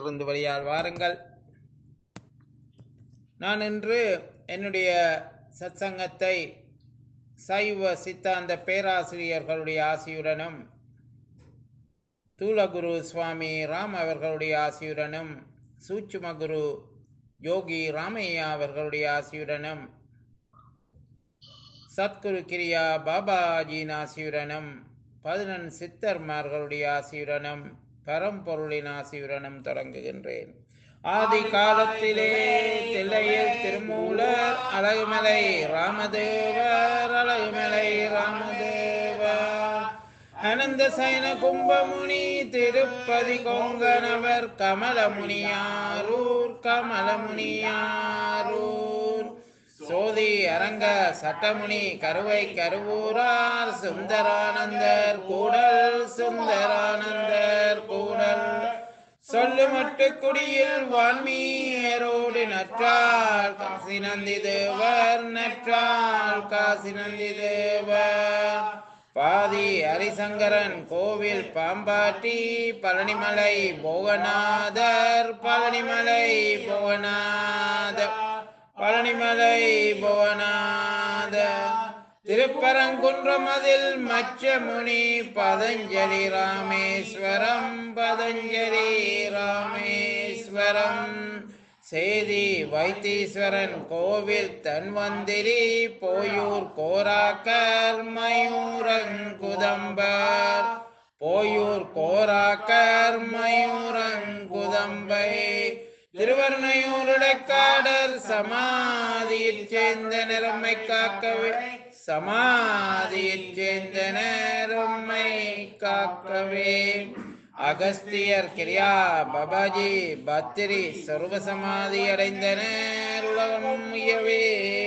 இருந்து வழியால் வாருங்கள். நான் இன்று என்னுடைய சத்சங்கத்தை சைவ சித்தாந்த பேராசிரியர்களுடைய ஆசியுடனும் தூலகுரு சுவாமி ராம் அவர்களுடைய ஆசியுடனும் சூட்சுமகுரு யோகி ராமையா அவர்களுடைய ஆசியுடனும் சத்குரு கிரியா பாபாஜியின் ஆசியுடனும் 11 சித்தர்மார்களுடைய ஆசியுடனும் பரம்பொருளின் ஆசியுடனும் தொடங்குகின்றேன். ஆதி காலத்திலே தில்லையில் திருமூலர் அழகுமலை ராமதேவர் அழகுமலை ராமதேவர் அனந்த சயன கும்பமுனி திருப்பதி கொங்கணவர் கமலமுனியாரூர் கமலமுனியாரூர் சோதி அரங்க சட்டமுனி கருவை கருவூரார் சுந்தரானந்தர் கூடல் சுந்தரானந்தர் கூடல் சொல்லு மட்டு குடியில் வான்மீரோடு நற்றால் காசி நந்தி தேவர் நற்றால் காசி நந்தி தேவர் பாதி ஹரிசங்கரன் கோவில் பாம்பாட்டி பழனிமலை போகநாதர் பழனிமலை போகநாதர் பழனிமலை புவனாதர் திருப்பரங்குன்றம் அதில் மச்சமுனி பதஞ்சலி ராமேஸ்வரம் பதஞ்சலி ராமேஸ்வரம் சேதி வைத்தீஸ்வரன் கோவில் தன்வந்திரி போயூர் கோராக்கர் மயூரங்குதம்பர் போயூர் கோராக்கர் மயூரங்குதம்பை திருவர்ணையூருடைக்காடர் சமாதியில் சேர்ந்த நிறமை காக்கவே சமாதியில் சேர்ந்த நிறமை காக்கவே அகஸ்தியர் கிரியா பாபாஜி பத்திரி சர்வ சமாதி அடைந்தனர் உலகம் உயவே.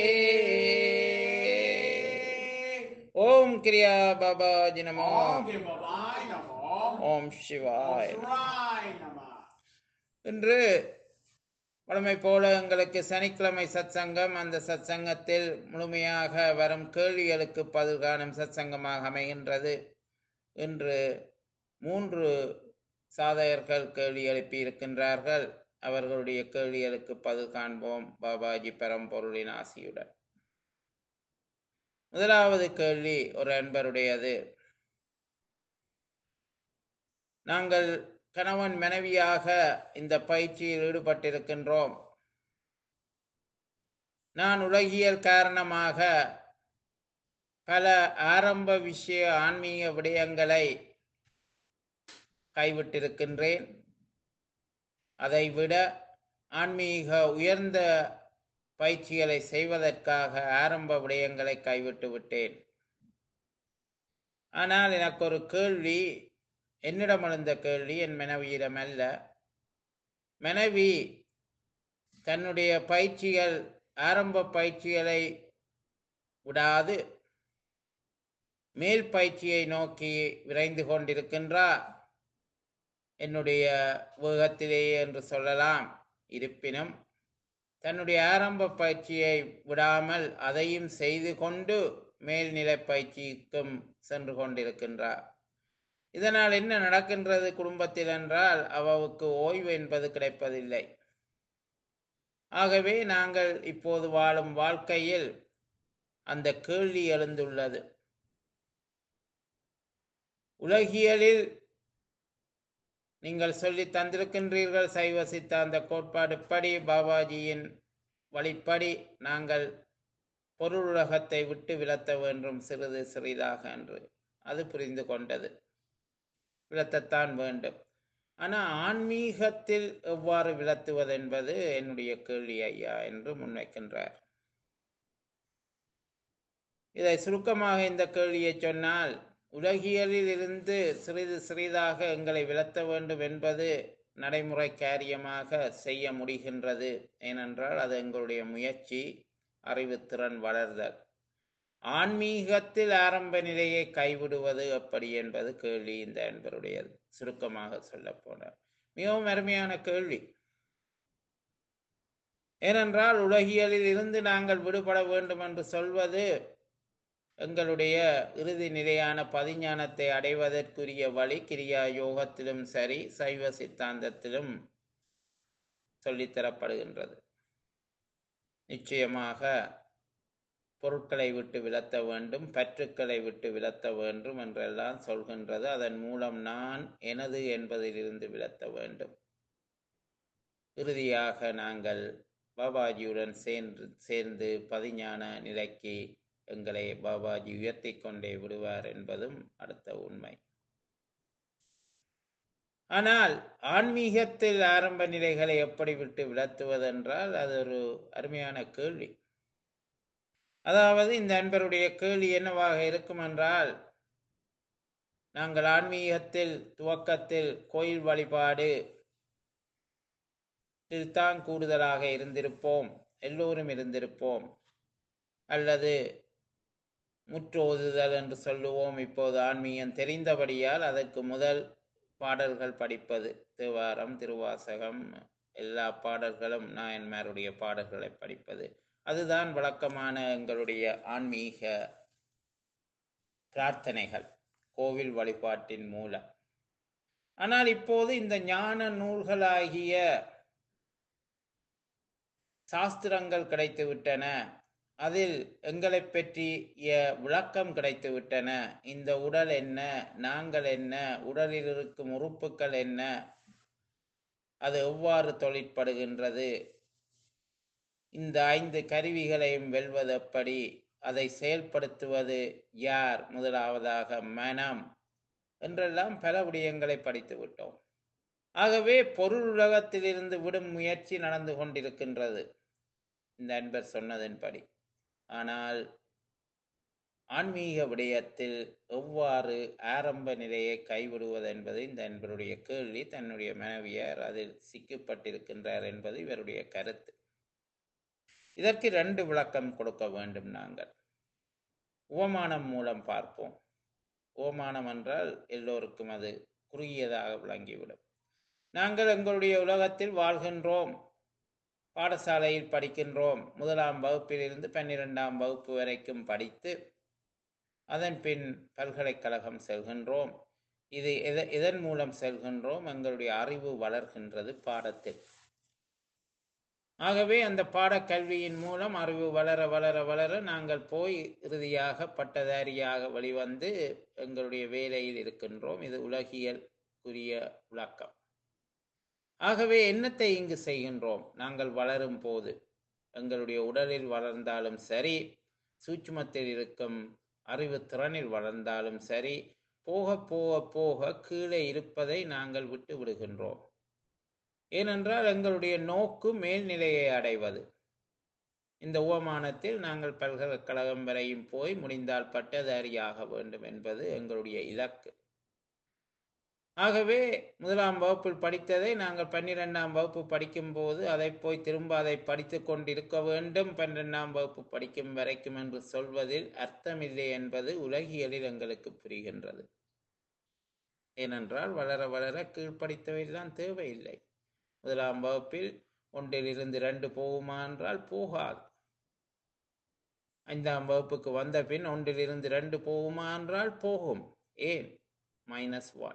ஓம் கிரியா பாபாஜி நமோ. ஓம் சிவாய். இன்று வழமை போல எங்களுக்கு சனிக்கிழமை சத்சங்கம். அந்த சத்சங்கத்தில் முழுமையாக வரும் கேள்விகளுக்கு பதில் காணும் சத்சங்கமாக அமைகின்றது. இன்று 3 சாதகர்கள் கேள்வி எழுப்பி இருக்கின்றார்கள். அவர்களுடைய கேள்விகளுக்கு பதில் காண்போம் பாபாஜி பரம்பொருளின் ஆசியுடன். முதலாவது கேள்வி ஒரு அன்பருடையது. நாங்கள் கணவன் மனைவியாக இந்த பயிற்சியில் ஈடுபட்டிருக்கின்றோம். நான் உலகியல் காரணமாக பல ஆரம்ப விஷய ஆன்மீக விடயங்களை கைவிட்டிருக்கின்றேன். அதைவிட ஆன்மீக உயர்ந்த பயிற்சிகளை செய்வதற்காக ஆரம்ப விடயங்களை கைவிட்டு விட்டேன். ஆனால் எனக்கு ஒரு கேள்வி, என்னிடம் எழுந்த கேள்வி, என் மனைவியிடம் அல்ல. மனைவி தன்னுடைய பயிற்சிகள் ஆரம்ப பயிற்சிகளை விடாது மேல் பயிற்சியை நோக்கி விரைந்து கொண்டிருக்கின்றார். என்னுடைய வேகத்திலேயே என்று சொல்லலாம். இருப்பினும் தன்னுடைய ஆரம்ப பயிற்சியை விடாமல் அதையும் செய்து கொண்டு மேல்நிலை பயிற்சிக்கும் சென்று கொண்டிருக்கின்றார். இதனால் என்ன நடக்கின்றது குடும்பத்தில் என்றால், அவளுக்கு ஓய்வு என்பது கிடைப்பதில்லை. ஆகவே நாங்கள் இப்போது வாழும் வாழ்க்கையில் அந்த கேள்வி எழுந்துள்ளது. உலகியலில் நீங்கள் சொல்லி தந்திருக்கின்றீர்கள், சைவ சித்தாந்த கோட்பாடுப்படி பாபாஜியின் வழிப்படி நாங்கள் பொருளுலகத்தை விட்டு விலத்த வேண்டும் சிறிது சிறிதாக என்று. அது புரிந்து கொண்டது, விலத்தத்தான் வேண்டும். ஆனால் ஆன்மீகத்தில் எவ்வாறு விலத்துவது என்பது என்னுடைய கேள்வி ஐயா என்று முன்வைக்கின்றார். இதை சுருக்கமாக இந்த கேள்வியை சொன்னால், உலகியலில் இருந்து சிறிது சிறிதாக எங்களை விலத்த வேண்டும் என்பது நடைமுறை காரியமாக செய்ய முடிகின்றது. ஏனென்றால் அது எங்களுடைய முயற்சி, அறிவுத்திறன் வளர்தல். ஆன்மீகத்தில் ஆரம்ப நிலையை கைவிடுவது எப்படி என்பது கேள்வி இந்த என்பருடையது. சுருக்கமாக சொல்ல போனார் மிகவும் அருமையான கேள்வி. ஏனென்றால் உலகியலில் இருந்து நாங்கள் விடுபட வேண்டும் என்று சொல்வது எங்களுடைய இறுதி நிலையான பதிஞானத்தை அடைவதற்குரிய வழி. கிரியா யோகத்திலும் சரி, சைவ சித்தாந்தத்திலும் சொல்லித்தரப்படுகின்றது. நிச்சயமாக பொருட்களை விட்டு விலத்த வேண்டும், பற்றுக்களை விட்டு விலத்த வேண்டும் என்றெல்லாம் சொல்கின்றது. அதன் மூலம் நான் எனது என்பதிலிருந்து விலத்த வேண்டும். இறுதியாக நாங்கள் பாபாஜியுடன் சேர்ந்து பதிஞான நிலைக்கு எங்களை பாபாஜி உயர்த்தி கொண்டே விடுவார் என்பதும் அடுத்த உண்மை. ஆனால் ஆன்மீகத்தில் ஆரம்ப நிலைகளை எப்படி விட்டு விலத்துவதென்றால் அது ஒரு அருமையான கேள்வி. அதாவது இந்த அன்பருடைய கேள்வி என்னவாக இருக்கும் என்றால், நாங்கள் ஆன்மீகத்தில் துவக்கத்தில் கோயில் வழிபாடு தான் கூடுதலாக இருந்திருப்போம், எல்லோரும் இருந்திருப்போம், அல்லது முற்றோதுதல் என்று சொல்லுவோம். இப்போது ஆன்மீகம் தெரிந்தபடியால் அதற்கு முதல் பாடல்கள் படிப்பது, தேவாரம், திருவாசகம், எல்லா பாடல்களும் நாயன்மாருடைய பாடல்களை படிப்பது, அதுதான் வழக்கமான எங்களுடைய ஆன்மீக பிரார்த்தனைகள் கோவில் வழிபாட்டின் மூலம். ஆனால் இப்போது இந்த ஞான நூல்களாகிய சாஸ்திரங்கள் கிடைத்துவிட்டன, அதில் எங்களை பற்றிய விளக்கம் கிடைத்துவிட்டன. இந்த உடல் என்ன, நாங்கள் என்ன, உடலில் இருக்கும் உறுப்புகள் என்ன, அது எவ்வாறு தொழிற்படுகின்றது, இந்த 5 கருவிகளையும் வெல்வது எப்படி, அதை செயல்படுத்துவது யார், முதலாவதாக மனம் என்றெல்லாம் பல விடயங்களை படித்து விட்டோம். ஆகவே பொருள் உலகத்திலிருந்து விடும் முயற்சி நடந்து கொண்டிருக்கின்றது இந்த அன்பர் சொன்னதன்படி. ஆனால் ஆன்மீக விடயத்தில் எவ்வாறு ஆரம்ப நிலையை கைவிடுவது என்பது இந்த அன்பருடைய கேள்வி. தன்னுடைய மனைவியார் அதில் சிக்கப்பட்டிருக்கின்றார் என்பது இவருடைய கருத்து. இதற்கு 2 விளக்கம் கொடுக்க வேண்டும். நாங்கள் உவமானம் மூலம் பார்ப்போம். உவமானம் என்றால் எல்லோருக்கும் அது குறுகியதாக விளங்கிவிடும். நாங்கள் எங்களுடைய உலகத்தில் வாழ்கின்றோம், பாடசாலையில் படிக்கின்றோம், 1ஆம் வகுப்பிலிருந்து 12ஆம் வகுப்பு வரைக்கும் படித்து அதன் பின் பல்கலைக்கழகம் செல்கின்றோம். இது எதன் மூலம் செல்கின்றோம்? எங்களுடைய அறிவு வளர்கின்றது பாடத்தில். ஆகவே அந்த பாடக்கல்வியின் மூலம் அறிவு வளர வளர வளர நாங்கள் போய் இறுதியாக பட்டதாரியாக வெளிவந்து எங்களுடைய வேலையில் இருக்கின்றோம். இது உலகியலுக்குரிய விளக்கம். ஆகவே என்னத்தை இங்கு செய்கின்றோம்? நாங்கள் வளரும் போது எங்களுடைய உடலில் வளர்ந்தாலும் சரி, சூட்சுமத்தில் இருக்கும் அறிவு திறனில் வளர்ந்தாலும் சரி, போக போக போக கீழே இருப்பதை நாங்கள் விட்டு விடுகின்றோம். ஏனென்றால் எங்களுடைய நோக்கு மேல்நிலையை அடைவது. இந்த உவமானத்தில் நாங்கள் பல்கலைக்கழகம் வரையும் போய் முடிந்தால் பட்டதாரியாக வேண்டும் என்பது எங்களுடைய இலக்கு. ஆகவே 1ஆம் வகுப்பில் படித்ததை நாங்கள் 12ஆம் வகுப்பு படிக்கும் போது அதை போய் திரும்ப அதை படித்து கொண்டிருக்க வேண்டும் 12ஆம் வகுப்பு படிக்கும் வரைக்கும் என்று சொல்வதில் அர்த்தமில்லை என்பது உலகியலில் எங்களுக்கு புரிகின்றது. ஏனென்றால் வளர வளர கீழ்படித்தவைதான் தேவையில்லை. 1ஆம் வகுப்பில் 1லிருந்து 2 போகுமா என்றால் போகாது. 5ஆம் வகுப்புக்கு வந்த பின் 1லிருந்து 2 போகுமா என்றால் போகும். ஏன்? -1.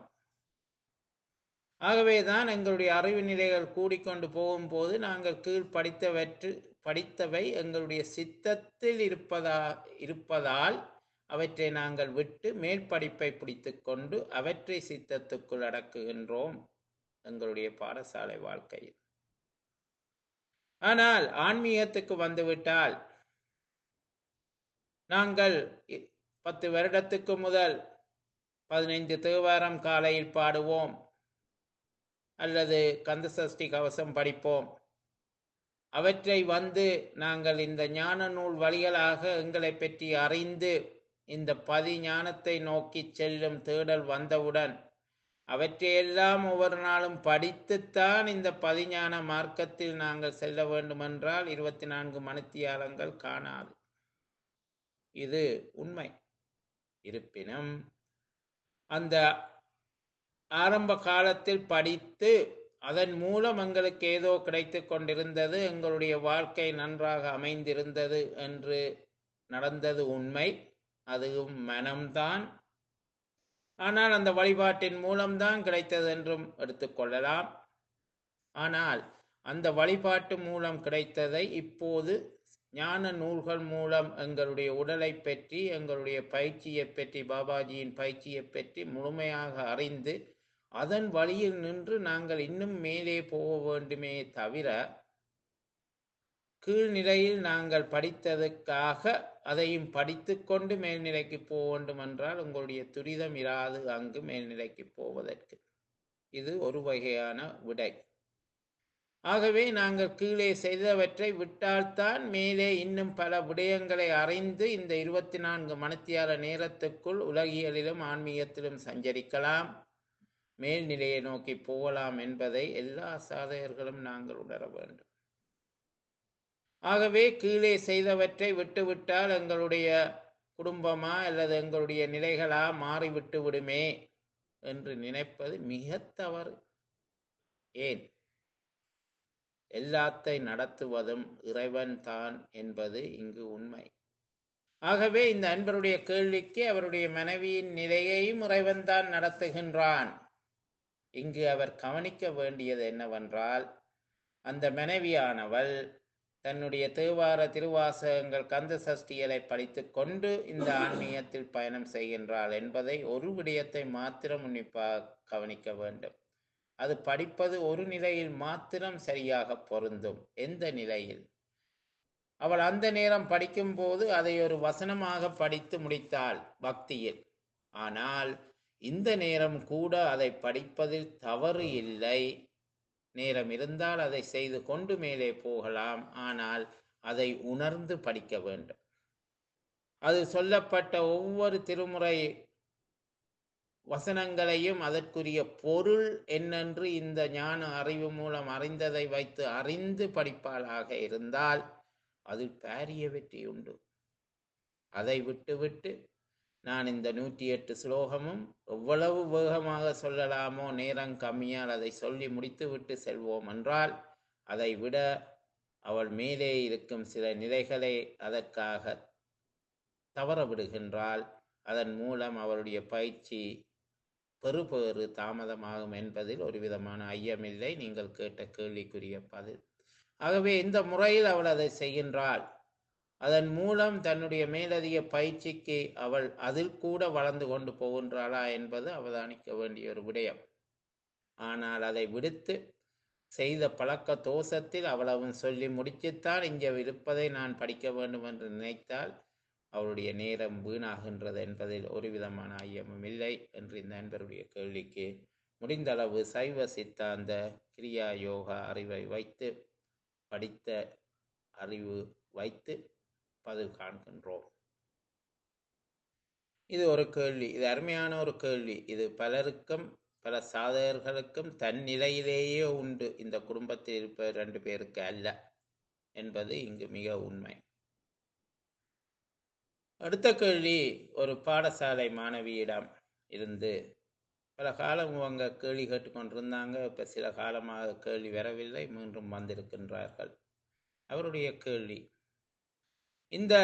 ஆகவேதான் எங்களுடைய அறிவு நிலைகள் கூடிக்கொண்டு போகும்போது நாங்கள் கீழ் படித்தவை எங்களுடைய சித்தத்தில் இருப்பதால் அவற்றை நாங்கள் விட்டு மேல் படிப்பை பிடித்து கொண்டு அவற்றை சித்தத்துக்குள் அடக்குகின்றோம் எங்களுடைய பாடசாலை வாழ்க்கையில். ஆனால் ஆன்மீகத்துக்கு வந்துவிட்டால் நாங்கள் 10 வருடத்துக்கு முதல் 15 தேவாரம் காலையில் பாடுவோம், அல்லது கந்தசஷ்டி கவசம் படிப்போம். அவற்றை நாங்கள் இந்த ஞான நூல் வழிகளாக எங்களை பற்றி அறிந்து இந்த பதிஞானத்தை நோக்கி செல்லும் தேடல் வந்தவுடன் அவற்றையெல்லாம் ஒவ்வொரு நாளும் படித்துத்தான் இந்த பதிஞான மார்க்கத்தில் நாங்கள் செல்ல வேண்டுமென்றால் 24 மணித்தியாலங்கள் காணாது. இது உண்மை. இருப்பினும் அந்த ஆரம்ப காலத்தில் படித்து அதன் மூலம் எங்களுக்கு ஏதோ கிடைத்து கொண்டிருந்தது, எங்களுடைய வாழ்க்கை நன்றாக அமைந்திருந்தது என்று நடந்தது உண்மை. அதுவும் மனம்தான். ஆனால் அந்த வழிபாட்டின் மூலம்தான் கிடைத்தது என்றும் எடுத்துக்கொள்ளலாம். ஆனால் அந்த வழிபாட்டு மூலம் கிடைத்ததை இப்போது ஞான நூல்கள் மூலம் எங்களுடைய உடலை பற்றி, எங்களுடைய பயிற்சியை பற்றி, பாபாஜியின் பயிற்சியை பற்றி முழுமையாக அறிந்து அதன் வழியில் நின்று நாங்கள் இன்னும் மேலே போக வேண்டுமே தவிர, கீழ்நிலையில் நாங்கள் படித்ததற்காக அதையும் படித்துக்கொண்டு மேல்நிலைக்கு போக வேண்டும் என்றால் உங்களுடைய துரிதம் இராது அங்கு மேல்நிலைக்கு போவதற்கு. இது ஒரு வகையான விடை. ஆகவே நாங்கள் கீழே செய்தவற்றை விட்டால்தான் மேலே இன்னும் பல விடயங்களை அறிந்து இந்த 24 மணித்தியால நேரத்துக்குள் உலகியலிலும் ஆன்மீகத்திலும் சஞ்சரிக்கலாம், மேல்நிலையை நோக்கி போகலாம் என்பதை எல்லா சாதகர்களும் நாங்கள் உணர வேண்டும். ஆகவே கீழே செய்தவற்றை விட்டுவிட்டால் எங்களுடைய குடும்பமா அல்லது எங்களுடைய நிலைகளா மாறிவிட்டு விடுமே என்று நினைப்பது மிக தவறு. ஏன்? எல்லாத்தை நடத்துவதும் இறைவன் தான் என்பது இங்கு உண்மை. ஆகவே இந்த அன்பருடைய கேள்விக்கு அவருடைய மனைவியின் நிலையையும் இறைவன் தான் நடத்துகின்றான். இங்கு அவர் கவனிக்க வேண்டியது என்னவென்றால், அந்த மனைவியானவள் தன்னுடைய தேவார திருவாசகங்கள் கந்த சஷ்டிகளை படித்து கொண்டு இந்த ஆன்மீகத்தில் பயணம் செய்கின்றாள் என்பதை ஒரு விடயத்தை மாத்திரம் உன்னிப்பாக கவனிக்க வேண்டும். அது படிப்பது ஒரு நிலையில் மாத்திரம் சரியாக பொருந்தும். எந்த நிலையில்? அவள் அந்த நேரம் படிக்கும் போது அதை ஒரு வசனமாக படித்து முடித்தாள் பக்தியில். ஆனால் இந்த நேரம் கூட அதை படிப்பதில் தவறு இல்லை. நேரம் இருந்தால் அதை செய்து கொண்டு மேலே போகலாம். ஆனால் அதை உணர்ந்து படிக்க வேண்டும். அது சொல்லப்பட்ட ஒவ்வொரு திருமுறை வசனங்களையும் அதற்குரிய பொருள் என்னென்று இந்த ஞான அறிவு மூலம் அறிந்ததை வைத்து அறிந்து படிப்பாளாக இருந்தால் அதில் பாரிய வெற்றி உண்டு. அதை விட்டுவிட்டு நான் இந்த 108 ஸ்லோகமும் எவ்வளவு வேகமாக சொல்லலாமோ, நேரம் கம்மியால் அதை சொல்லி முடித்து விட்டு செல்வோம் என்றால், அதை விட அவள் மேலே இருக்கும் சில நிலைகளை அதற்காக தவற விடுகின்றாள். அதன் மூலம் அவளுடைய பயிற்சி பெறுபேறு தாமதமாகும் என்பதில் ஒரு விதமான ஐயமில்லை. நீங்கள் கேட்ட கேள்விக்குரிய பதில். ஆகவே இந்த முறையில் அவள் அதை செய்கின்றாள். அதன் மூலம் தன்னுடைய மேலதிக பயிற்சிக்கு அவள் அதில் கூட வளர்ந்து கொண்டு போகின்றாளா என்பது அவதானிக்க வேண்டிய ஒரு விடயம். ஆனால் அதை விடுத்து செய்த பழக்க தோஷத்தில் அவ்வளவும் சொல்லி முடிச்சுத்தான் இங்கே இருப்பதை நான் படிக்க வேண்டும் என்று நினைத்தால் அவருடைய நேரம் வீணாகின்றது என்பதில் ஒரு விதமான ஐயமும் இல்லை என்று இந்த நண்பருடைய கேள்விக்கு முடிந்தளவு சைவ சித்தாந்த கிரியா யோகா அறிவை வைத்து, படித்த அறிவு வைத்து பதில் காண்கின்றோம். இது ஒரு கேள்வி. இது அருமையான ஒரு கேள்வி. இது பலருக்கும், பல சாதகர்களுக்கும் தன் நிலையிலேயே உண்டு. இந்த குடும்பத்தில் இருப்ப 2 பேருக்கு அல்ல என்பது இங்கு மிக உண்மை. அடுத்த கேள்வி ஒரு பாடசாலை மாணவியிடம் இருந்து. பல காலம் அவங்க கேள்வி கேட்டுக்கொண்டிருந்தாங்க. இப்ப சில காலமாக கேள்வி வரவில்லை, மீண்டும் வந்திருக்கின்றார்கள். அவருடைய கேள்வி, இந்த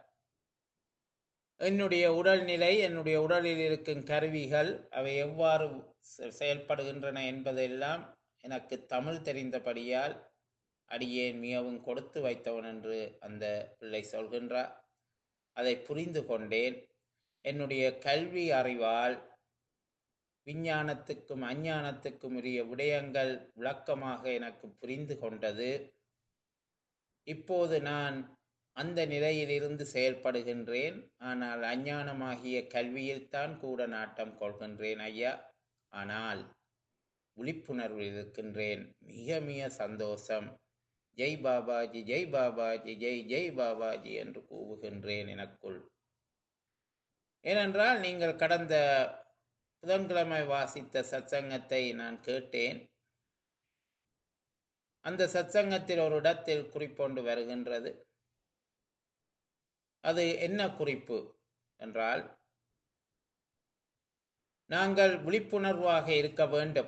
என்னுடைய உடல்நிலை, என்னுடைய உடலில் இருக்கும் கருவிகள் அவை எவ்வாறு செயல்படுகின்றன என்பதெல்லாம் எனக்கு தமிழ் தெரிந்தபடியால் அடியேன் மிகவும் கொடுத்து வைத்தவன் என்று அந்த பிள்ளை சொல்கின்றார். அதை புரிந்து கொண்டேன். என்னுடைய கல்வி அறிவால் விஞ்ஞானத்துக்கும் அஞ்ஞானத்துக்கும் உரிய விடயங்கள் விளக்கமாக எனக்கு புரிந்து கொண்டது. இப்போது நான் அந்த நிலையிலிருந்து செயல்படுகின்றேன். ஆனால் அஞ்ஞானமாகிய கல்வியில்தான் கூட நாட்டம் கொள்கின்றேன் ஐயா. ஆனால் விழிப்புணர்வில் இருக்கின்றேன். மிக மிக சந்தோஷம். ஜெய் பாபாஜி, ஜெய் பாபாஜி, ஜெய் ஜெய் பாபாஜி என்று கூவுகின்றேன் எனக்குள். ஏனென்றால் நீங்கள் கடந்த புதன்கிழமை வாசித்த சத்சங்கத்தை நான் கேட்டேன். அந்த சத்சங்கத்தில் ஒரு இடத்தில் குறிப்பொண்டு வருகின்றது. அது என்ன குறிப்பு என்றால், நாங்கள் விழிப்புணர்வாக இருக்க வேண்டும்.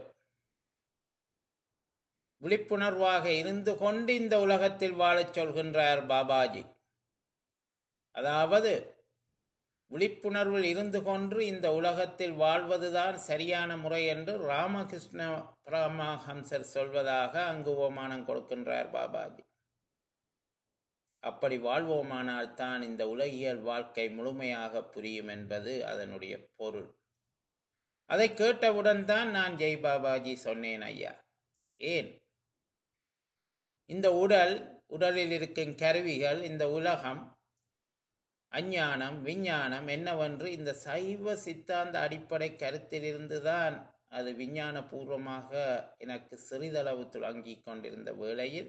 விழிப்புணர்வாக இருந்து கொண்டு இந்த உலகத்தில் வாழச் சொல்கின்றார் பாபாஜி. அதாவது விழிப்புணர்வில் இருந்து கொண்டு இந்த உலகத்தில் வாழ்வதுதான் சரியான முறை என்று ராமகிருஷ்ண பரமஹம்சர் சொல்வதாக அங்கு உபமானம் கொடுக்கின்றார் பாபாஜி. அப்படி வாழ்வோமானால் தான் இந்த உலகியல் வாழ்க்கை முழுமையாக புரியும் என்பது அதனுடைய பொருள். அதை கேட்டவுடன் தான் நான் ஜெய் பாபாஜி சொன்னேன் ஐயா. ஏன் இந்த உடலில் இருக்கும் கருவிகள், இந்த உலகம், அஞ்ஞானம் விஞ்ஞானம் என்னவென்று இந்த சைவ சித்தாந்த அடிப்படை கருத்திலிருந்துதான் அது விஞ்ஞான பூர்வமாக எனக்கு சிறிதளவு துளங்கிக் கொண்டிருந்த வேளையில்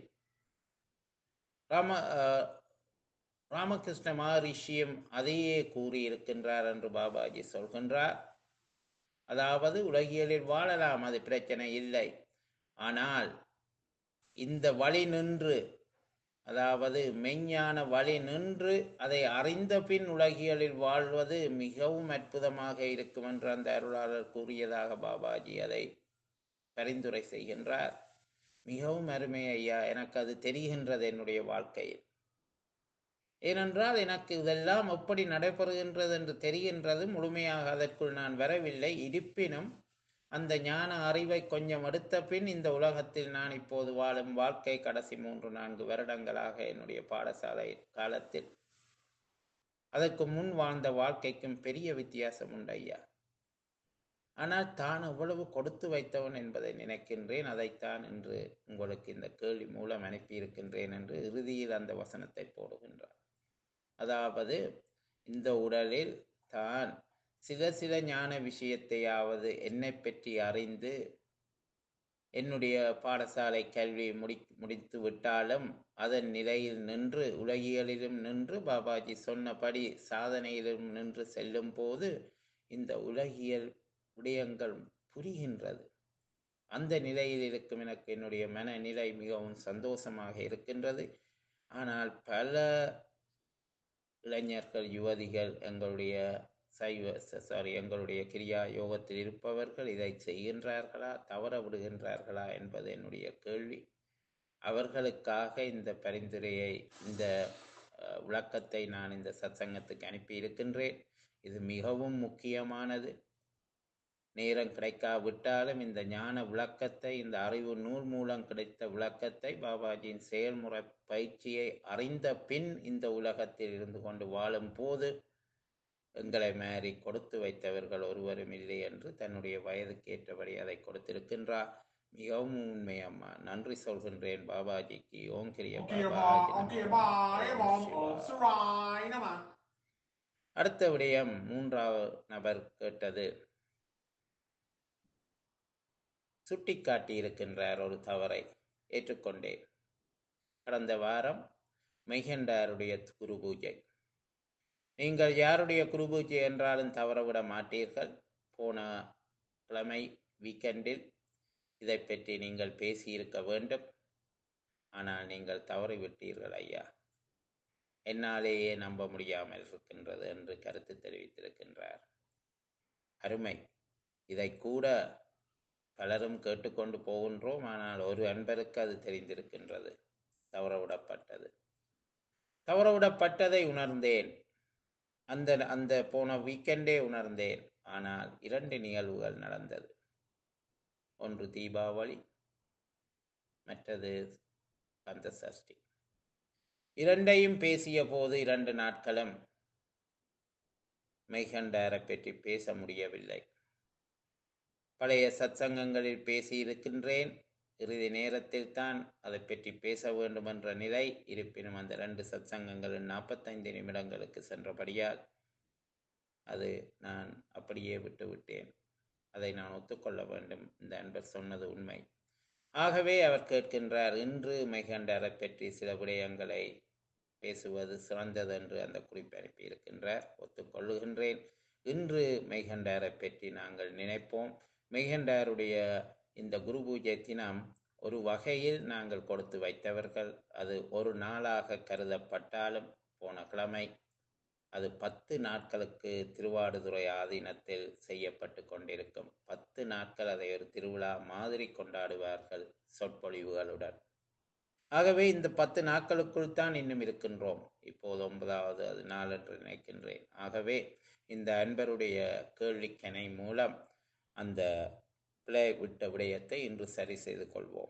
ராமகிருஷ்ண மகரிஷியும் அதையே கூறியிருக்கின்றார் என்று பாபாஜி சொல்கின்றார். அதாவது உலகியலில் வாழலாம், அது பிரச்சனை இல்லை. ஆனால் இந்த வழி நின்று, அதாவது மெஞ்ஞான வழி நின்று அதை அறிந்த பின் உலகியலில் வாழ்வது மிகவும் அற்புதமாக இருக்கும் என்று அந்த அருளாளர் கூறியதாக பாபாஜி அதை பரிந்துரை செய்கின்றார். மிகவும் அருமை ஐயா. எனக்கு அது தெரிகின்றது என்னுடைய வாழ்க்கையில். ஏனென்றால் எனக்கு இதெல்லாம் எப்படி நடைபெறுகின்றது என்று தெரிகின்றது. முழுமையாக அதற்குள் நான் வரவில்லை. இருப்பினும் அந்த ஞான அறிவை கொஞ்சம் எடுத்த பின் இந்த உலகத்தில் நான் இப்போது வாழும் வாழ்க்கை கடைசி 3-4 வருடங்களாக என்னுடைய பாடசாலை காலத்தில் அதற்கு முன் வாழ்ந்த வாழ்க்கைக்கும் பெரிய வித்தியாசம் உண்டு ஐயா. ஆனால் தான் எவ்வளவு கொடுத்து வைத்தவன் என்பதை நினைக்கின்றேன். அதைத்தான் இன்று உங்களுக்கு இந்த கேள்வி மூலம் அனுப்பியிருக்கின்றேன் என்று இறுதியில் அந்த வசனத்தை போடுகின்றார். அதாவது இந்த உடலில் தான் சில ஞான விஷயத்தையாவது என்னை பற்றி அறிந்து என்னுடைய பாடசாலை கல்வி முடித்து விட்டாலும் அதன் நிலையில் நின்று உலகியலிலும் நின்று பாபாஜி சொன்னபடி சாதனையிலும் நின்று செல்லும் போது இந்த உலகியல் விடயங்கள் புரிகின்றது. அந்த நிலையில் இருக்கும் எனக்கு என்னுடைய மனநிலை மிகவும் சந்தோஷமாக இருக்கின்றது. ஆனால் பல இளைஞர்கள், யுவதிகள், எங்களுடைய கிரியா யோகத்தில் இருப்பவர்கள் இதை செய்கின்றார்களா, தவற விடுகின்றார்களா என்பது என்னுடைய கேள்வி. அவர்களுக்காக இந்த பரிந்துரையை, இந்த விளக்கத்தை நான் இந்த சத்சங்கத்துக்கு அனுப்பி இருக்கின்றேன். இது மிகவும் முக்கியமானது. நேரம் கிடைக்காவிட்டாலும் இந்த ஞான விளக்கத்தை, இந்த அறிவு நூல் மூலம் கிடைத்த விளக்கத்தை, பாபாஜியின் செயல்முறை பயிற்சியை அறிந்த பின் இந்த உலகத்தில் இருந்து கொண்டு வாழும் போது எங்களை மாறி கொடுத்து வைத்தவர்கள் ஒருவரும் இல்லை என்று தன்னுடைய வயதுக்கு ஏற்றபடி அதை கொடுத்திருக்கின்றார். மிகவும் உண்மை அம்மா. நன்றி சொல்கின்றேன் பாபாஜிக்கு. ஓம் கிரிய பாபாஜி. அடுத்த விடயம் 3வது நபர் கேட்டது, சுட்டிக்காட்டி இருக்கின்றார் ஒரு தவறை. ஏற்றுக்கொண்டேன். கடந்த வாரம் மெய்கண்டாருடைய குரு பூஜை. நீங்கள் யாருடைய குரு பூஜை என்றாலும் தவறவிட மாட்டீர்கள். போன கிழமை வீக்கெண்டில் இதை பற்றி நீங்கள் பேசியிருக்க வேண்டும். ஆனால் நீங்கள் தவறிவிட்டீர்கள் ஐயா. என்னாலேயே நம்ப முடியாமல் இருக்கின்றது என்று கருத்து தெரிவித்திருக்கின்றார். அருமை. இதை கூட பலரும் கேட்டுக்கொண்டு போகின்றோம். ஆனால் ஒரு அன்பருக்கு அது தெரிந்திருக்கின்றது. தவறவிடப்பட்டதை உணர்ந்தேன். அந்த போன வீக்கெண்டே உணர்ந்தேன். ஆனால் 2 நிகழ்வுகள் நடந்தது. ஒன்று தீபாவளி, மற்றது கந்த சஷ்டி. 2ஐயும் பேசிய போது 2 நாட்களும் மெய்கண்டாரை பற்றி பேச முடியவில்லை. பழைய சத்சங்கங்களில் பேசியிருக்கின்றேன். இறுதி நேரத்தில் தான் அதை பற்றி பேச வேண்டும் என்ற நிலை. இருப்பினும் அந்த 2 சத்சங்கங்களில் 45 நிமிடங்களுக்கு சென்றபடியால் அது நான் அப்படியே விட்டுவிட்டேன். அதை நான் ஒத்துக்கொள்ள வேண்டும். இந்த அன்பர் சொன்னது உண்மை. ஆகவே அவர் கேட்கின்றார், இன்று மெய்கண்டாரை பற்றி சில விடயங்களை பேசுவது சிறந்தது என்று அந்த குறிப்பு அனுப்பி இருக்கின்றார். ஒத்துக்கொள்ளுகின்றேன். இன்று மெய்கண்டாரை பற்றி நாங்கள் நினைப்போம். மெய்கண்டாருடைய இந்த குரு பூஜை தினம் ஒரு வகையில் நாங்கள் கொடுத்து வைத்தவர்கள். அது ஒரு நாளாக கருதப்பட்டாலும் போன கிழமை அது 10 நாட்களுக்கு திருவாடுதுறை ஆதீனத்தில் செய்யப்பட்டு கொண்டிருக்கும். 10 நாட்கள் அதை ஒரு திருவிழா மாதிரி கொண்டாடுவார்கள் சொற்பொழிவுகளுடன். ஆகவே இந்த 10 நாட்களுக்குள் தான் இன்னும் இருக்கின்றோம். இப்போது 9வது அது நாள் என்று நினைக்கின்றேன். ஆகவே இந்த அன்பருடைய கேள்விக்கணை மூலம் அந்த பிழை விட்ட விடயத்தை இன்று சரி செய்து கொள்வோம்.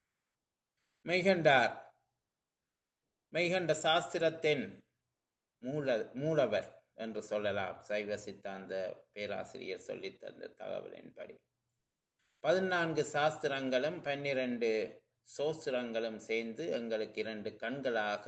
மெய்கண்டார் மெய்கண்ட சாஸ்திரத்தின் மூலவர் என்று சொல்லலாம். சைவ சித்தாந்த பேராசிரியர் சொல்லித் தந்த தகவலின்படி 14 சாஸ்திரங்களும் 12 சோஸ்திரங்களும் சேர்ந்து எங்களுக்கு 2 கண்களாக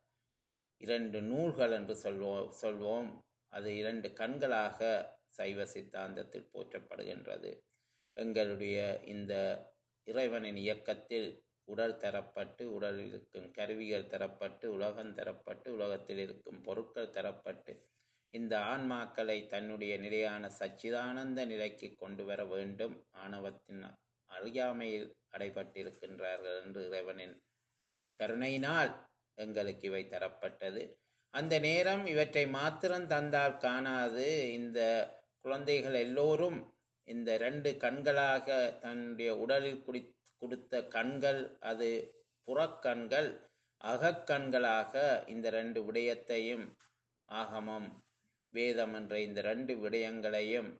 2 நூல்கள் என்று சொல்வோம். அது 2 கண்களாக சைவ சித்தாந்தத்தில் போற்றப்படுகின்றது. எங்களுடைய இந்த இறைவனின் இயக்கத்தில் உடல் தரப்பட்டு, உடலில் இருக்கும் கருவிகள் தரப்பட்டு, உலகம் தரப்பட்டு, உலகத்தில் இருக்கும் பொருட்கள் தரப்பட்டு, இந்த ஆன்மாக்களை தன்னுடைய நிலையான சச்சிதானந்த நிலைக்கு கொண்டு வர வேண்டும். ஆணவத்தின் அறியாமையில் அடைபட்டிருக்கின்றார்கள் என்று இறைவனின் கருணையினால் எங்களுக்கு இவை தரப்பட்டது. அந்த நேரம் இவற்றை மாத்திரம் தந்தால் காணாது. இந்த குழந்தைகள் எல்லோரும் இந்த 2 கண்களாக தன்னுடைய உடலில் கொடுத்த கண்கள், அது புறக்கண்கள். அகக்கண்களாக இந்த 2 விடயத்தையும், ஆகமம் வேதம் என்ற இந்த 2 விடயங்களையும்,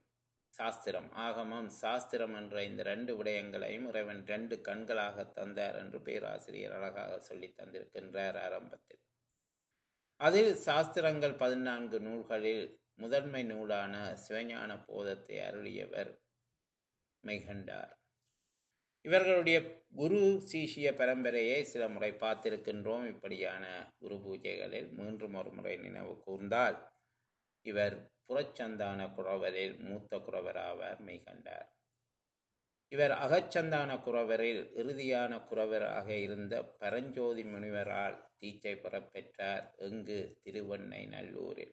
ஆகமம் சாஸ்திரம் என்ற இந்த 2 விடயங்களையும் இறைவன் 2 கண்களாக தந்தார் என்று பேராசிரியர் அழகாக சொல்லி தந்திருக்கின்றார் ஆரம்பத்தில். அதில் சாஸ்திரங்கள் 14 நூல்களில் முதன்மை நூலான சிவஞான போதத்தை அருளியவர் மெய்கண்டார். இவர்களுடைய குரு சீஷிய பரம்பரையை சில முறை பார்த்திருக்கின்றோம். இப்படியான குரு பூஜைகளில் மீண்டும் ஒரு முறை நினைவு கூர்ந்தால், இவர் புறச்சந்தான குறவரில் மூத்த குறவராவார் மெய்கண்டார். இவர் அகச்சந்தான குறவரில் இறுதியான குறவராக இருந்த பரஞ்சோதி முனிவரால் தீட்சை பெறப்பெற்றார். எங்கு? திருவெண்ணை நல்லூரில்.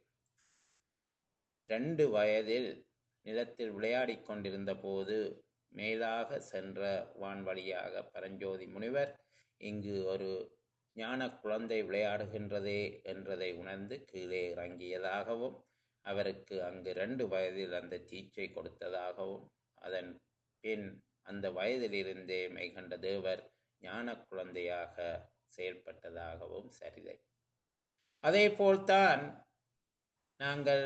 2 வயதில் நிலத்தில் விளையாடிக் கொண்டிருந்த போது மேலாக சென்ற வான்வழியாக பரஞ்சோதி முனிவர் இங்கு ஒரு ஞான குழந்தை விளையாடுகின்றதே என்றதை உணர்ந்து கீழே இறங்கியதாகவும், அவருக்கு அங்கு 2 வயதில் அந்த தீட்சை கொடுத்ததாகவும், அதன் பின் அந்த வயதிலிருந்தே மெய்கண்ட தேவர் ஞான குழந்தையாக செயல்பட்டதாகவும் சரிதை. அதே போல்தான் நாங்கள்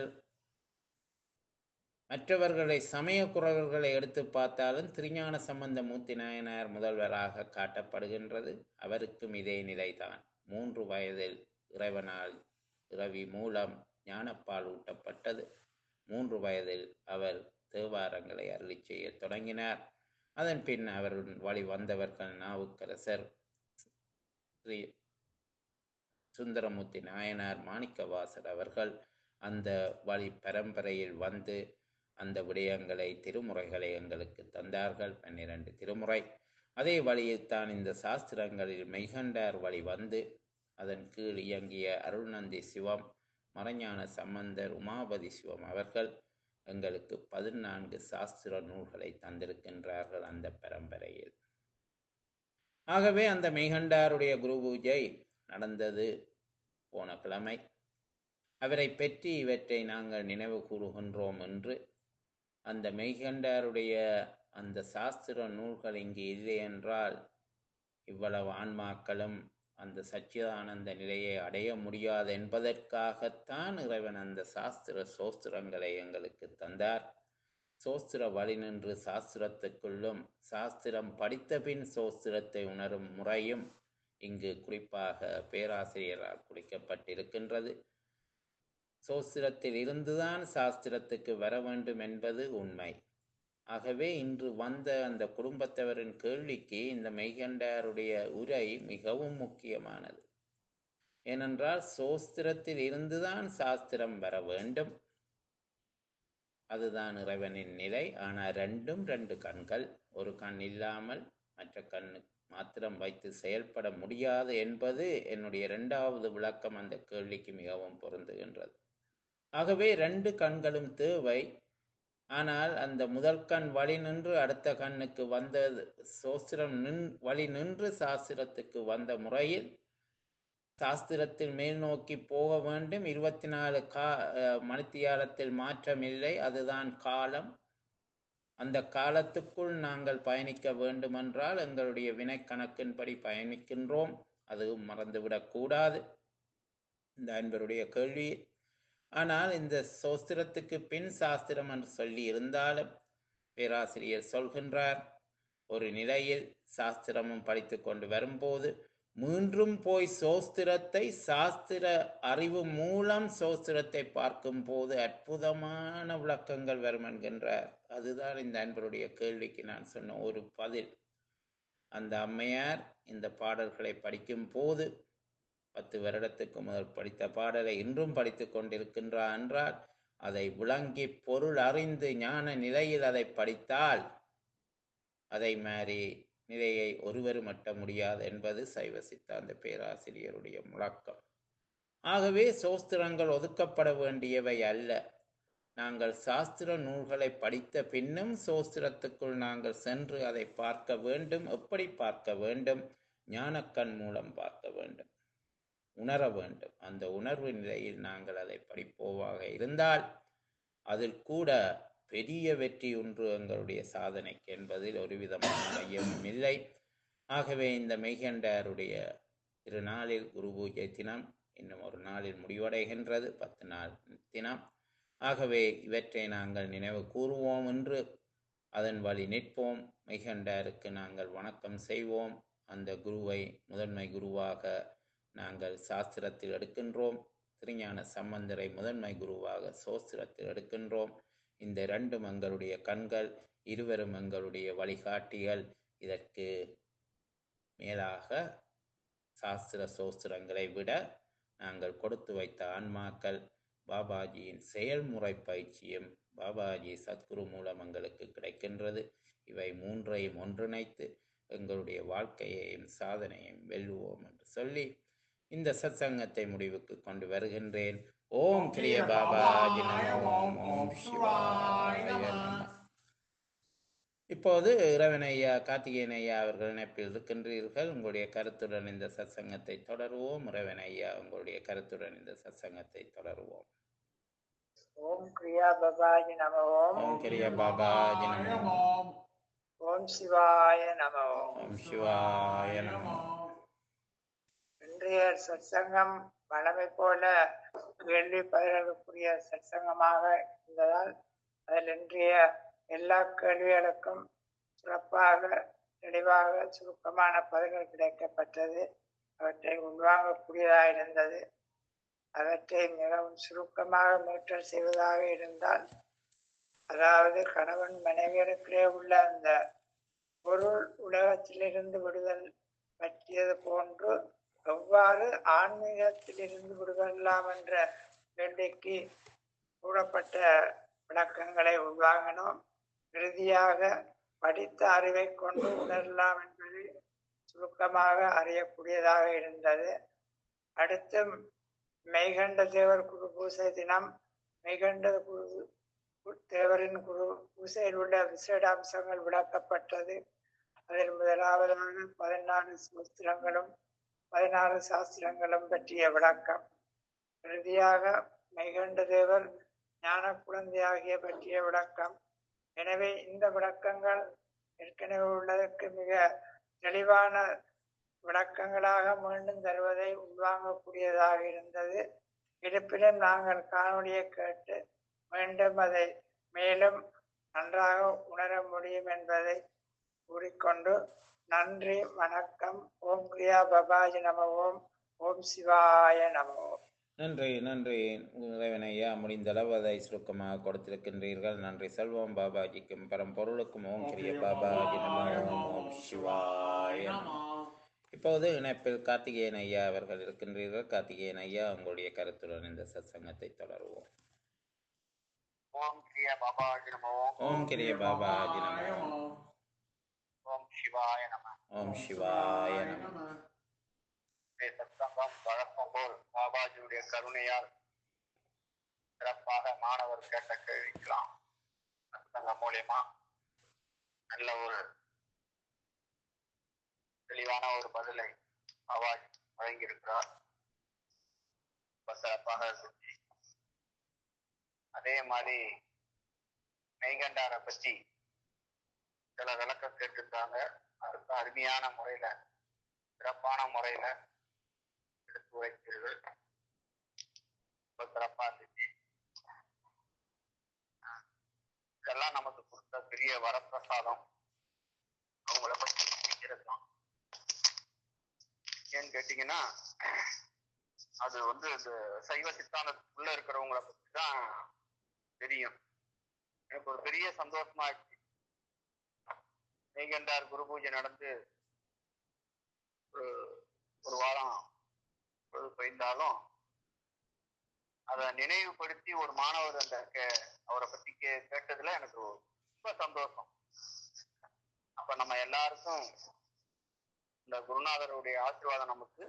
மற்றவர்களை சமய குறவர்களை எடுத்து பார்த்தாலும் திருஞான சம்பந்த மூர்த்தி நாயனார் முதல்வராக காட்டப்படுகின்றது. அவருக்கும் இதே நிலைதான். 3 வயதில் இறைவனால் இரவி மூலம் ஞானப்பால் ஊட்டப்பட்டது. 3 வயதில் அவர் தேவாரங்களை அருளி செய்ய தொடங்கினார். அதன் பின் அவர் வழி வந்தவர்கள் நாவுக்கரசர், ஸ்ரீ சுந்தரமூர்த்தி நாயனார், மாணிக்கவாசர் அவர்கள் அந்த வழி பரம்பரையில் வந்து அந்த விடயங்களை, திருமுறைகளை எங்களுக்கு தந்தார்கள். 12 திருமுறை. அதே வழியில் தான் இந்த சாஸ்திரங்களில் மெய்கண்டார் வழி வந்து அதன் கீழ் இயங்கிய அருள்நந்தி சிவம், மறைஞான சம்பந்தர், உமாபதி சிவம் அவர்கள் எங்களுக்கு 14 சாஸ்திர நூல்களை தந்திருக்கின்றார்கள் அந்த பரம்பரையில். ஆகவே அந்த மெய்கண்டாருடைய குரு பூஜை நடந்தது போன கிழமை. அவரை பற்றி இவற்றை நாங்கள் நினைவு கூறுகின்றோம் என்று. அந்த மெய்கண்டாருடைய அந்த சாஸ்திர நூல்கள் இங்கு இல்லை என்றால் இவ்வளவு ஆன்மாக்களும் அந்த சச்சிதானந்த நிலையை அடைய முடியாது என்பதற்காகத்தான் இறைவன் அந்த சாஸ்திர சோஸ்திரங்களை எங்களுக்கு தந்தார். சோஸ்திர வழி நின்று சாஸ்திரத்துக்குள்ளும், சாஸ்திரம் படித்த பின் சோஸ்திரத்தை உணரும் முறையும் இங்கு குறிப்பாக பேராசிரியரால் குறிக்கப்பட்டிருக்கின்றது. சோஸ்திரத்தில் இருந்துதான் சாஸ்திரத்துக்கு வர வேண்டும் என்பது உண்மை. ஆகவே இன்று வந்த அந்த குடும்பத்தவரின் கேள்விக்கு இந்த மெய்கண்டாருடைய உரை மிகவும் முக்கியமானது. ஏனென்றால் சோஸ்திரத்தில் இருந்துதான் சாஸ்திரம் வர வேண்டும். அதுதான் இறைவனின் நிலை. ஆனால் 2 கண்கள், ஒரு கண் இல்லாமல் மற்ற கண்ணு மாத்திரம் வைத்து செயல்பட முடியாது என்பது என்னுடைய 2வது விளக்கம் அந்த கேள்விக்கு மிகவும் பொருந்துகின்றது. ஆகவே 2 கண்களும் தேவை. ஆனால் அந்த முதல் கண் வழி நின்று அடுத்த கண்ணுக்கு வந்த சோஸ்திரம் வழி நின்று சாஸ்திரத்துக்கு வந்த முறையில் சாஸ்திரத்தில் மேல் நோக்கி போக வேண்டும். 24 மணித்தியாலத்தில் மாற்றம் இல்லை. அதுதான் காலம். அந்த காலத்துக்குள் நாங்கள் பயணிக்க வேண்டுமென்றால் எங்களுடைய வினை கணக்கின்படி பயணிக்கின்றோம். அதுவும் மறந்துவிடக்கூடாது இந்த அன்பருடைய கேள்வி. ஆனால் இந்த சோஸ்திரத்துக்கு பின் சாஸ்திரம் என்று சொல்லி இருந்தாலும் பேராசிரியர் சொல்கின்றார், ஒரு நிலையில் சாஸ்திரமும் படித்து கொண்டு வரும்போது மீண்டும் போய் சோஸ்திரத்தை சாஸ்திர அறிவு மூலம் சோஸ்திரத்தை பார்க்கும் போது அற்புதமான விளக்கங்கள் வரும் என்கின்றார். அதுதான் இந்த அன்பருடைய கேள்விக்கு நான் சொன்ன ஒரு பதில். அந்த அம்மையார் இந்த பாடல்களை படிக்கும் போது 10 வருடத்துக்கு முதல் படித்த பாடலை இன்றும் படித்து கொண்டிருக்கின்றார் என்றால் அதை விளங்கி பொருள் அறிந்து ஞான நிலையில் அதை படித்தால் அதை மாறி நிலையை ஒருவரும் எட்ட முடியாது என்பது சைவ சித்தாந்த பேராசிரியருடைய முழக்கம். ஆகவே சோஸ்திரங்கள் ஒதுக்கப்பட வேண்டியவை அல்ல. நாங்கள் சாஸ்திர நூல்களை படித்த பின்னும் சோஸ்திரத்துக்குள் நாங்கள் சென்று அதை பார்க்க வேண்டும். எப்படி பார்க்க வேண்டும்? ஞானக்கண் மூலம் பார்க்க வேண்டும், உணர வேண்டும். அந்த உணர்வு நிலையில் நாங்கள் அதை படிப்போவாக இருந்தால் அதில் கூட பெரிய வெற்றி ஒன்று எங்களுடைய சாதனைக்கு என்பதில் ஒரு விதமான ஐயமும் இல்லை. ஆகவே இந்த மெய்கண்டாருடைய 2 நாளில் குரு பூஜை தினம் இன்னும் ஒரு நாளில் முடிவடைகின்றது, 10 நாள் தினம். ஆகவே இவற்றை நாங்கள் நினைவு கூறுவோம் என்று அதன் வழி நிற்போம். மெய்கண்டாருக்கு நாங்கள் வணக்கம் செய்வோம். அந்த குருவை முதன்மை குருவாக நாங்கள் சாஸ்திரத்தில் எடுக்கின்றோம். திருஞான சம்பந்தரை முதன்மை குருவாக சோஸ்திரத்தில் எடுக்கின்றோம். இந்த 2ம் எங்களுடைய கண்கள், இருவரும் எங்களுடைய வழிகாட்டிகள். இதற்கு மேலாக சாஸ்திர சோஸ்திரங்களை விட நாங்கள் கொடுத்து வைத்த ஆன்மாக்கள் பாபாஜியின் செயல்முறை பயிற்சியும் பாபாஜி சத்குரு மூலம் எங்களுக்கு கிடைக்கின்றது. இவை 3ஐயும் ஒன்றிணைத்து எங்களுடைய வாழ்க்கையையும் சாதனையையும் வெல்லுவோம் என்று சொல்லி இந்த சத்சங்கத்தை முடிவுக்கு கொண்டு வருகின்றேன். ஓம் கிரிய பாபாஜி நமோ. ஓம் சிவாய நம. இப்போது இறைவன் ஐயா, கார்த்திகேயன் ஐயா அவர்கள் இணைப்பில் இருக்கின்றீர்கள். உங்களுடைய கருத்துடன் இந்த சத்சங்கத்தை தொடருவோம். இறைவன் ஐயா, உங்களுடைய கருத்துடன் இந்த சத்சங்கத்தை தொடருவோம். ஓம் கிரியா பாபாஜி நம. ஓம் கிரிய பாபாஜி நமோ. ஓம் சிவாய நம. ஓம் சிவாய நமோ. இன்றைய சத்சங்கம் வழமை போல கேள்வி பதில்களுக்குரிய சத்சங்கமாக இருந்ததால் அதில் இன்றைய எல்லா கேள்விகளுக்கும் சிறப்பாக தெளிவாக சுருக்கமான பதில்கள் கிடைக்கப்பட்டது. அவற்றை உள்வாங்கக்கூடியதாக இருந்தது. அவற்றை மிகவும் சுருக்கமாக மீட்டல் செய்வதாக இருந்தால், அதாவது கணவன் மனைவியருக்கிடையே உள்ள அந்த பொருள் உலகத்திலிருந்து விடுதல் பற்றியது போன்று எவ்வாறு ஆன்மீகத்திலிருந்து விடுதலாம் என்ற கேள்விக்கு கூறப்பட்ட விளக்கங்களை உள்வாங்கினோம். இறுதியாக படித்த அறிவை கொண்டு உணரலாம் என்பது சுருக்கமாக அறியக்கூடியதாக இருந்தது. அடுத்து மெய்கண்ட தேவர் குரு பூசை தினம், மெய்கண்ட குரு தேவரின் குரு பூசையில் உள்ள விசேட அம்சங்கள் விளக்கப்பட்டது. அதில் முதலாவதாக 14 சூஸ்திரங்களும் 16 சாஸ்திரங்களும் பற்றிய விளக்கம். இறுதியாக மெய்கண்ட தேவர் ஞான குழந்தை ஆகிய பற்றிய விளக்கம். எனவே இந்த விளக்கங்கள் ஏற்கனவே உள்ளதற்கு மிக தெளிவான விளக்கங்களாக மீண்டும் தருவதை உள்வாங்கக்கூடியதாக இருந்தது. இருப்பினும் நாங்கள் காணொலியை கேட்டு மீண்டும் அதை மேலும் நன்றாக உணர முடியும் என்பதை கூறிக்கொண்டு நன்றி, வணக்கம். ஓம் கிரியா பாபாஜி நம. ஓம். ஓம் சிவாய நம. நன்றி நன்றி இறைவனையா, முடிந்தளவு அதை சுருக்கமாக கொடுத்திருக்கின்றீர்கள். நன்றி. செல்வம் பாபாஜிக்கும் பரம்பொருளுக்கும் ஓம் கிரிய பாபாஜி நமோ. ஓம் சிவாய நமோ. இப்போது இணைப்பில் கார்த்திகேயன் ஐயா அவர்கள் இருக்கின்றீர்கள். கார்த்திகேயன் ஐயா, உங்களுடைய கருத்துடன் இந்த சத்சங்கத்தை தொடருவோம். ஓம் கிரிய பாபாஜி நமோ. ஓம் கிரிய பாபாஜி நமோ. ஓம் சிவாய நம. ஓம் சிவாய நம. சத்சங்கம் வழக்கம் போல் பாபாஜியுடைய கருணையால் சிறப்பாக மாணவர் கேட்ட கேள்விக்கலாம் சத்சங்கம் மூலியமா நல்ல ஒரு தெளிவான ஒரு பதிலை பாபாஜி வழங்கியிருக்கிறார். சிறப்பாக செஞ்சு அதே மாதிரி மெய்கண்டாரை பற்றி சில விளக்கம் கேட்டிருக்காங்க. அதுக்கு அருமையான முறையில, சிறப்பான முறையில எடுத்து வைத்தீர்கள். ரொம்ப சிறப்பா இருந்துச்சு. இதெல்லாம் நமக்கு கொடுத்த பெரிய வரப்பிரசாதம். அவங்கள பற்றி சிந்திக்கிறதுதான். ஏன்னு கேட்டீங்கன்னா, அது வந்து இந்த சைவ சித்தாந்தத்துக்குள்ள இருக்கிறவங்களை பற்றி தான் தெரியும். எனக்கு ஒரு பெரிய சந்தோஷமா ஆயிடுச்சு. மெய்கண்டார் குரு பூஜை நடந்து ஒரு வாரம் போயிருந்தாலும் அதை நினைவுபடுத்தி ஒரு மாணவர் அந்த அவரை பத்தி கேட்டதுல எனக்கு ரொம்ப சந்தோஷம். அப்ப நம்ம எல்லாருக்கும் இந்த குருநாதருடைய ஆசீர்வாதம் நமக்கு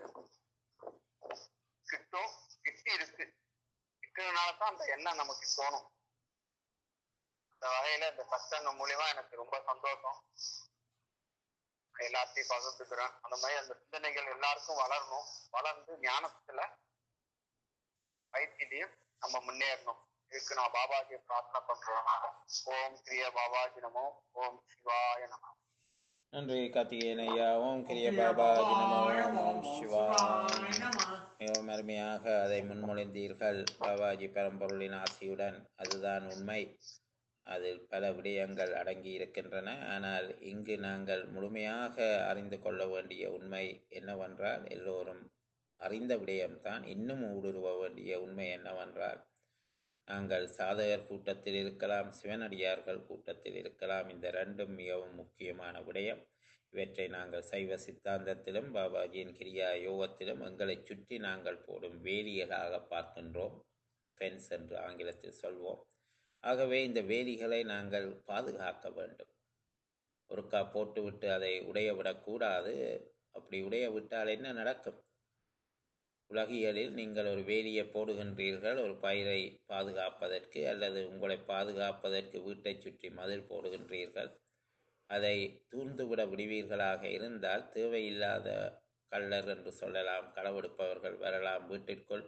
கிட்டி இருக்கு. கிட்டதுனாலதான் அந்த எண்ணம் நமக்கு தோணும். அந்த வகையில இந்த சத்சங்கம் மூலியமா எனக்கு ரொம்ப சந்தோஷம். எல்லாத்தையும் பகிர்ந்துக்கிறேன். அந்த மாதிரி அந்த சிந்தனைகள் எல்லாருக்கும் வளரணும். வளர்ந்து ஞானத்துல பயிற்சியிலையும் நம்ம முன்னேறணும். இதுக்கு நான் பாபாஜியை பிரார்த்தனை பண்றேன். ஓம் கிரிய பாபாஜி நமோ. ஓம் சிவாய நமோ. நன்றி கார்த்திகேயன் ஐயா. ஓம் கிரிய பாபாஜி நமோ. ஓம் சிவாய நமோ. மிகவும் அருமையாக அதை முன்மொழிந்தீர்கள். பாபாஜி பரம்பொருளின் ஆசியுடன். அதுதான் உண்மை. அதில் பல விடயங்கள் அடங்கி இருக்கின்றன. ஆனால் இங்கு நாங்கள் முழுமையாக அறிந்து கொள்ள வேண்டிய உண்மை என்னவென்றால், எல்லோரும் அறிந்த விடயம்தான். இன்னும் ஊடுருவ வேண்டிய உண்மை என்னவென்றால், நாங்கள் சாதகர் கூட்டத்தில் இருக்கலாம், சிவனடியார்கள் கூட்டத்தில் இருக்கலாம். இந்த ரெண்டும் மிகவும் முக்கியமான விடயம். இவற்றை நாங்கள் சைவ சித்தாந்தத்திலும் பாபாஜியின் கிரியா யோகத்திலும் எங்களை சுற்றி நாங்கள் போடும் வேலிகளாக பார்க்கின்றோம். ஃபென்ஸ் என்று ஆங்கிலத்தில் சொல்வோம். ஆகவே இந்த வேலிகளை நாங்கள் பாதுகாக்க வேண்டும். ஒருக்கா போட்டுவிட்டு அதை உடைய விடக்கூடாது. அப்படி உடைய விட்டால் என்ன நடக்கும்? உலகியலில் நீங்கள் ஒரு வேலியை போடுகின்றீர்கள் ஒரு பயிரை பாதுகாப்பதற்கு, அல்லது உங்களை பாதுகாப்பதற்கு வீட்டை சுற்றி மதில் போடுகின்றீர்கள். அதை தூர்ந்துவிட விடுவீர்களாக இருந்தால் தேவையில்லாத கள்ளர் என்று சொல்லலாம், களவெடுப்பவர்கள் வரலாம் வீட்டிற்குள்.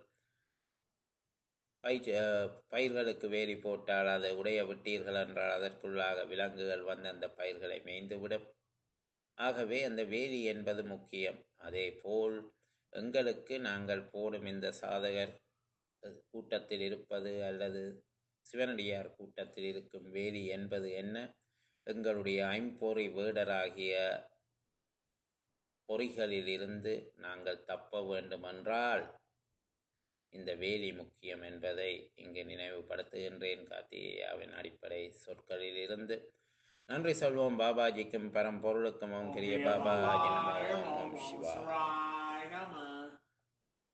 பயிர்களுக்கு வேலி போட்டால் அதை உடைய விட்டீர்கள் என்றால் அதற்குள்ளாக விலங்குகள் வந்து அந்த பயிர்களை மேய்ந்துவிடும். ஆகவே அந்த வேலி என்பது முக்கியம். அதே போல் எங்களுக்கு நாங்கள் போடும் இந்த சாதகர் கூட்டத்தில் இருப்பது அல்லது சிவனடியார் கூட்டத்தில் இருக்கும் வேலி என்பது என்ன? எங்களுடைய ஐம்பொறி வேடராகிய பொறிகளில் இருந்து நாங்கள் தப்ப வேண்டுமென்றால் இந்த வேலி முக்கியம் என்பதை இங்கு நினைவுபடுத்துகின்றேன். கார்த்திகேயாவின் அடிப்படை சொற்களில் இருந்து நன்றி சொல்வோம் பாபாஜிக்கும் பரம்பொருளுக்கும். ஓம் கிரிய பாபாஜி நமோ. ஓம் சிவாய நமோ.